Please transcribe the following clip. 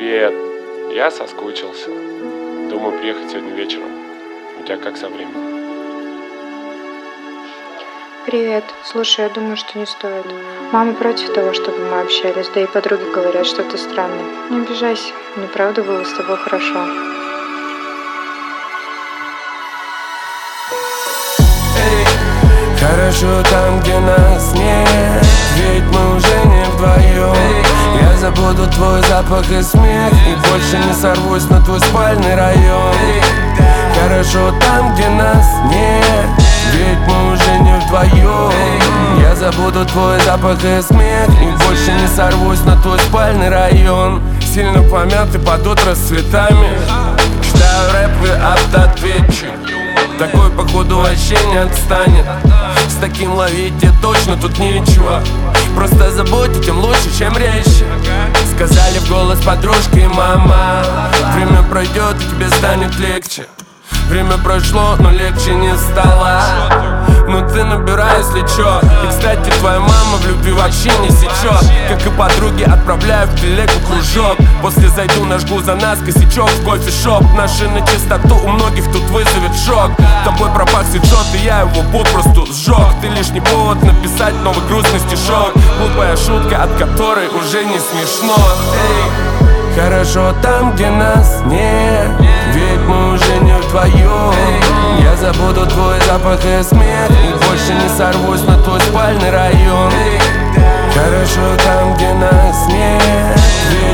Привет. Я соскучился. Думаю приехать сегодня вечером. У тебя как со временем? Привет. Слушай, я думаю, что не стоит. Мама против того, чтобы мы общались, да и подруги говорят, что ты странный. Не обижайся, мне правда было с тобой хорошо. Хорошо там, где нас нет, ведь мы уже не вдвоем. Я забуду твой запах и смех, и больше не сорвусь на твой спальный район. Хорошо там, где нас нет, ведь мы уже не вдвоем. Я забуду твой запах и смех, и больше не сорвусь на твой спальный район. Сильно помятый под утро с цветами, читаю рэп и автоответчик. Такой походу вообще не отстанет. С таким ловить тебе точно тут нечего. Просто забудьте, тем лучше, чем резче. Сказали в голос подружки и мама: время пройдет, и тебе станет легче. Время прошло, но легче не стало. Ну ты набирай, если чё. И, кстати, твоя мама в любви вообще не сечет. Как и подруги, отправляю в телегу кружок. После зайду, нажгу за нас косячок в кофешоп. Наши на чистоту у многих тут вызовет шок. Тобой пропах свитшот, и я его попросту сжег. Ты лишний повод написать новый грустный стишок. Глупая шутка, от которой уже не смешно. Эй. Хорошо там, где нас нет, ведь мы уже не вдвоем. Я забуду твой запах и смех, и больше не сорвусь на твой спальный район. Хорошо там, где нас нет,